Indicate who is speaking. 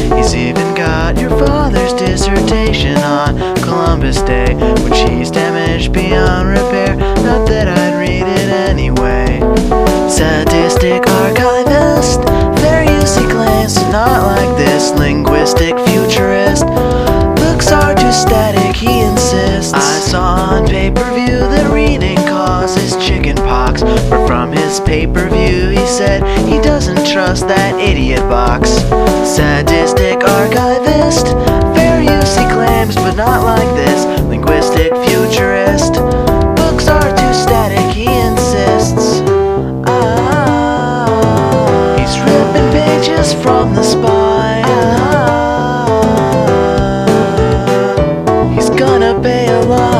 Speaker 1: He's even got your father's dissertation on Columbus Day, which he's damaged beyond repair. Not that I'd read it anyway. Sadistic archivist, fair use he claims, not like this linguistic futurist. Books are too static, he insists. I saw on pay-per-view that reading causes chicken pox, but from his pay-per-view he said he doesn't trust that idiot box. Sadistic archivist, fair use he claims, but not like this linguistic futurist. Books are too static, he insists. He's ripping pages from the spine. He's gonna pay a lot.